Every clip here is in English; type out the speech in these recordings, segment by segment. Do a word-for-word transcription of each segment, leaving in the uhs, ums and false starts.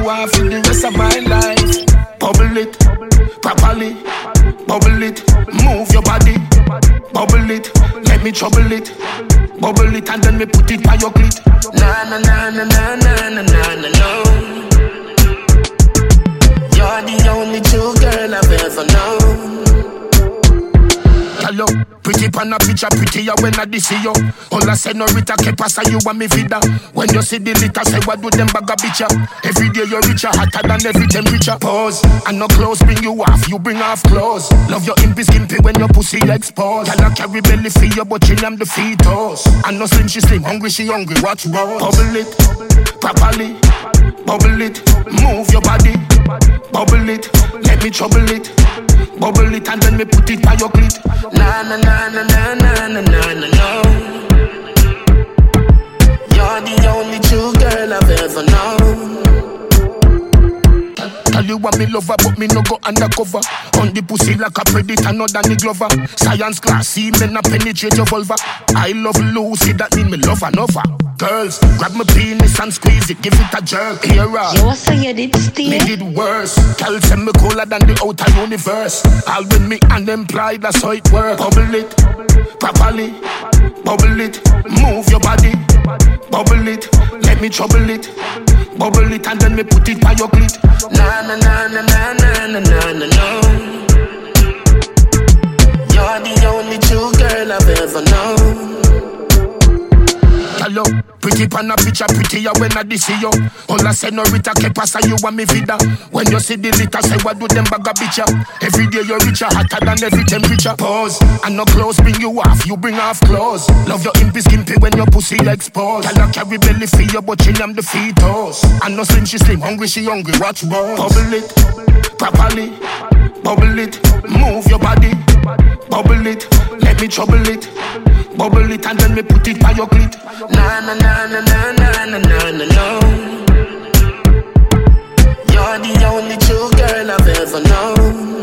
want for the rest of my life. Bubble it, properly, bubble it, move your body, bubble it, let me trouble it, bubble it and then me put it by your clit. Na na na na na na na na na no. You're the only true girl I've ever known. Hello, pretty pan a picture, prettier when I see you. All I say no Rita que pasa you and me vida. When you see the litter, say what do them bag a bitch. Every day you're richer, hotter than every temperature. Pause, and no clothes bring you off, you bring off clothes. Love your impy skimpy when your pussy exposed. Girl I carry belly for you, but you am the fetus. And no slim, she slim, hungry, she hungry, watch roll. Bubble it, properly, bubble it, move your body, bubble it, let me trouble it. Bubble it and then me put it by your clit. Na na na na na na na na na no. You're the only true girl I've ever known. Tell you what me lover, but me no go undercover. On the pussy like a predator, not Danny Glover. Science class, see me not penetrate your vulva. I love Lucy, that mean me love her, lover. Girls, grab my penis and squeeze it, give it a jerk. Here, uh, you so you did steal. Me did worse. Tell them me cooler than the outer universe. All with me unemployed, that's how it works. Bubble it, properly, bubble it, move your body, bubble it, let me trouble it, bubble it and then me put it by your clit. Na na na na na na na na na no. You're the only true girl I've ever known. Hello, pretty pan a picture, prettier when I see you. All I say no Rita que pasa you and me vida. When you see the litter, say what do them bag a bitch. Every day you're richer, hotter than every temperature. Pause, and no clothes bring you off, you bring off clothes. Love your impy skimpy when your pussy exposed. Girl I carry belly for you, but you am the fetus. And no slim, she slim, hungry, she hungry, watch roll. Bubble it, properly, bubble it, move your body, bubble it, let me trouble it, bubble it and then me put it by your clit. Na na na na na na na na na no. You're the only true girl I've ever known.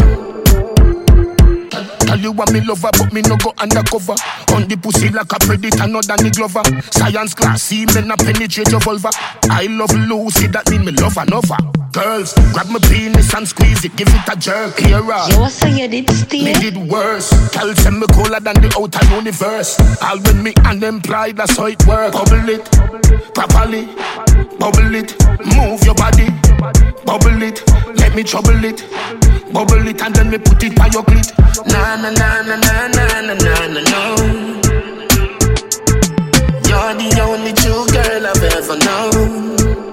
Tell you what me lover, but me no go undercover. On the pussy like a predator, not Danny Glover. Science class, see me not penetrate your vulva. I love Lucy, that mean me love her, lover. Girls, grab my penis and squeeze it, give it a jerk. Here, uh, you so you did steal. Me did worse. Tell them me cooler than the outer universe. All with me unemployed, that's how it works. Bubble it, properly, bubble it, move your body, bubble it, let me trouble it, bubble it and then me put it by your clit. Na na na na na na na na na no. You're the only true girl I've ever known.